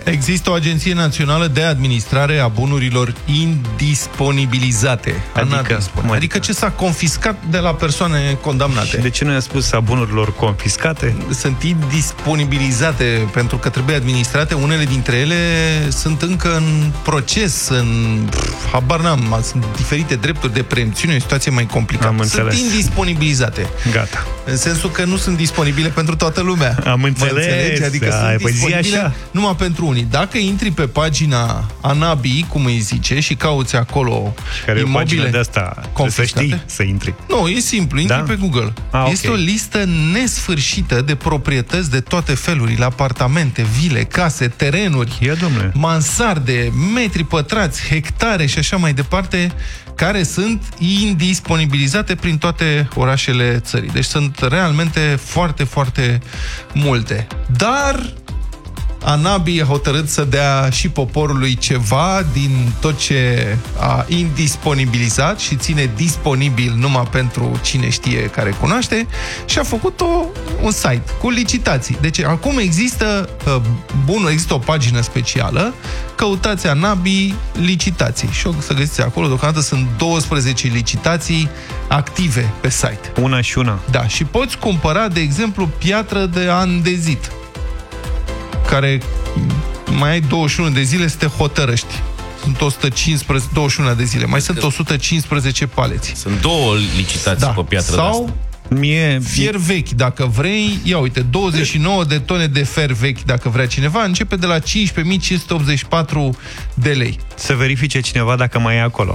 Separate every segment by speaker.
Speaker 1: Există o agenție națională de administrare a bunurilor indisponibilizate. Adică ce s-a confiscat de la persoane condamnate.
Speaker 2: Și de ce nu i-a spus a bunurilor confiscate?
Speaker 1: Sunt indisponibilizate pentru că trebuie administrate. Unele dintre ele sunt încă în proces, habar n-am, sunt diferite drepturi de preemțiune, o situație mai complicată. Sunt indisponibilizate.
Speaker 2: Gata.
Speaker 1: În sensul că nu sunt disponibile pentru toată lumea.
Speaker 2: Am înțeles.
Speaker 1: Adică sunt disponibile numai pentru unii. Dacă intri pe pagina ANABI, cum îi zice, și cauți acolo imobile
Speaker 2: de asta, să știi să intri.
Speaker 1: Nu, e simplu, intri pe Google. Este o listă nesfârșită de proprietăți de toate felurile, apartamente, vile, case, terenuri, mansarde, metri pătrați, hectare și așa mai departe, care sunt indisponibilizate prin toate orașele țării. Deci sunt realmente foarte, foarte multe. Dar ANABI a hotărât să dea și poporului ceva din tot ce a indisponibilizat și ține disponibil numai pentru cine știe, care cunoaște, și a făcut un site cu licitații. Deci acum există există o pagină specială, căutați ANABI licitații și o să găsiți acolo, deocamdată sunt 12 licitații active pe site.
Speaker 2: Una și una.
Speaker 1: Da, și poți cumpăra, de exemplu, piatră de andezit, care mai ai 21 de zile să te hotărăști. Sunt 21 de zile. Mai sunt 115 paleți.
Speaker 3: Sunt două licitații pe piatră de asta.
Speaker 1: Fier vechi, dacă vrei, ia uite, 29 de tone de fer vechi, dacă vrea cineva, începe de la 15.584 de lei.
Speaker 2: Să verifice cineva dacă mai e acolo.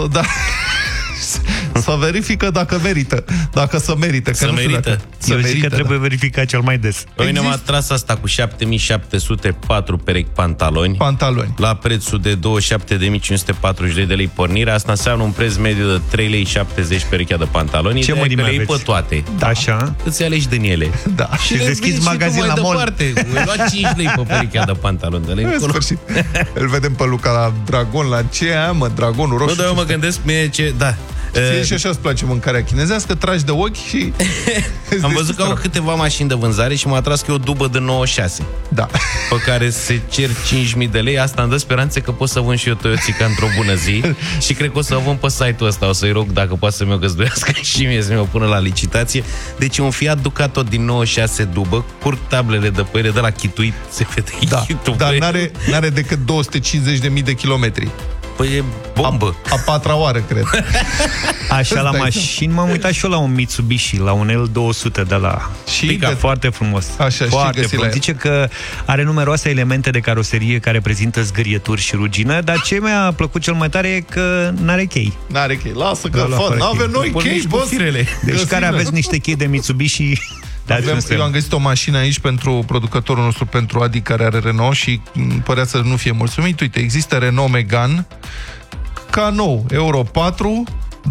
Speaker 1: Să verifică dacă merită. Dacă se merită.
Speaker 3: Să merită.
Speaker 2: Eu zic că trebuie verificat cel mai des.
Speaker 3: Noi ne-am atras asta cu 7.704 perechi pantaloni. La prețul de 27.540 de lei pornirea. Asta înseamnă un preț mediu de 3,70 lei perechea de pantaloni.
Speaker 2: Ce mărime aveți?
Speaker 3: Pe toate.
Speaker 2: Așa.
Speaker 3: Îți alegi din ele.
Speaker 1: Da.
Speaker 2: Și deschizi magazin la mall.
Speaker 3: Ai luat 5 lei pe perechea de pantaloni.
Speaker 1: În sfârșit. Îl vedem pe Luca la Dragon. La ce aia, mă? Dragonul roșu.
Speaker 3: Nu, dar eu mă gândesc ce... Da.
Speaker 1: Și așa îți place mâncarea chinezească, tragi de ochi și...
Speaker 3: Am văzut că au câteva mașini de vânzare și m-a atras că e o dubă de 96.
Speaker 1: Da.
Speaker 3: Pe care se cer 5.000 de lei. Asta îmi dă speranțe că pot să vând și eu Toyotica într-o bună zi. Și cred că o să o vând pe site-ul ăsta. O să-i rog dacă poate să mi-o găzduiască și mie să mi-o pună la licitație. Deci un Fiat Ducato din 96 dubă, curg tablele de pe ele, de la chituit, se vede YouTube.
Speaker 1: Dar n-are decât 250.000 de kilometri.
Speaker 3: Păi e bombă.
Speaker 1: A patra oară, cred.
Speaker 2: Așa, la mașini m-am uitat și eu la un Mitsubishi, la un L200 de la Pica, foarte frumos.
Speaker 1: Așa,
Speaker 2: foarte frumos. Zice că are numeroase elemente de caroserie care prezintă zgârieturi și rugină, dar ce mi-a plăcut cel mai tare e că n-are chei.
Speaker 1: N-are chei. Lasă că n-avem noi chei, boss.
Speaker 2: Deci care aveți niște chei de Mitsubishi...
Speaker 1: Eu am găsit o mașină aici pentru producătorul nostru, pentru Adi, care are Renault și părea să nu fie mulțumit. Uite, există Renault Megane ca nou, Euro 4,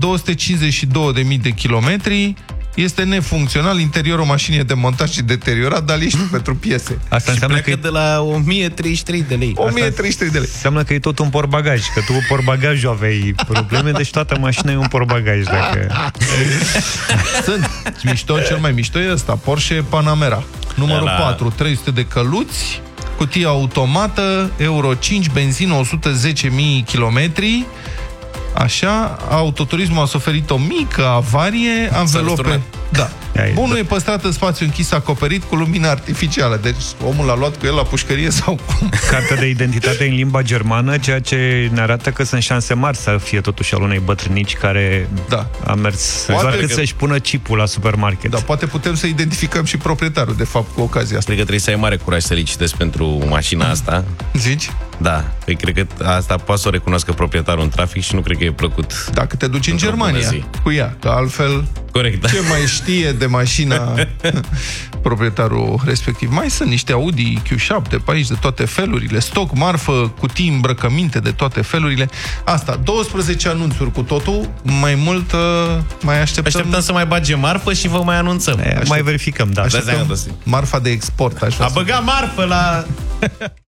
Speaker 1: 252.000 de kilometri, este nefuncțional, interiorul mașinii e demontat și deteriorat, dar ești pentru piese.
Speaker 2: Asta înseamnă că
Speaker 3: de la 1033 de lei.
Speaker 1: 1033 de lei.
Speaker 2: Înseamnă că e tot un portbagaj, că tu cu portbagajul aveai probleme, deci toată mașina e un portbagaj. Dacă...
Speaker 1: Sunt mișto, cel mai mișto e ăsta, Porsche Panamera. Numărul 4, 300 de căluți, cutie automată, Euro 5, benzină, 110.000 kilometri. Așa, autoturismul a suferit o mică avarie, anvelope... Da. Bunul e păstrat în spațiu închis, acoperit cu lumină artificială. Deci omul l-a luat cu el la pușcărie sau cum?
Speaker 2: Cartea de identitate în limba germană, ceea ce ne arată că sunt șanse mari să fie totuși al unei bătrânici care a mers doar cât să-și pună chipul la supermarket.
Speaker 1: Da, poate putem să identificăm și proprietarul, de fapt, cu ocazia asta.
Speaker 3: Cred că trebuie să ai mare curaj să licitezi pentru mașina asta.
Speaker 1: Zici?
Speaker 3: Da, păi cred că asta poate să o recunoască proprietarul în trafic și nu cred că e plăcut.
Speaker 1: Dacă te duci în Germania cu ea, că altfel...
Speaker 3: Corect, da.
Speaker 1: Ce mai știe de mașina proprietarul respectiv? Mai sunt niște Audi Q7 pe aici de toate felurile, stoc, marfă, cutii, îmbrăcăminte de toate felurile. Asta, 12 anunțuri cu totul, mai mult mai așteptăm
Speaker 3: să mai bage marfă și vă mai anunțăm.
Speaker 2: Mai verificăm, da.
Speaker 1: Marfa de export.
Speaker 3: A băgat marfă la...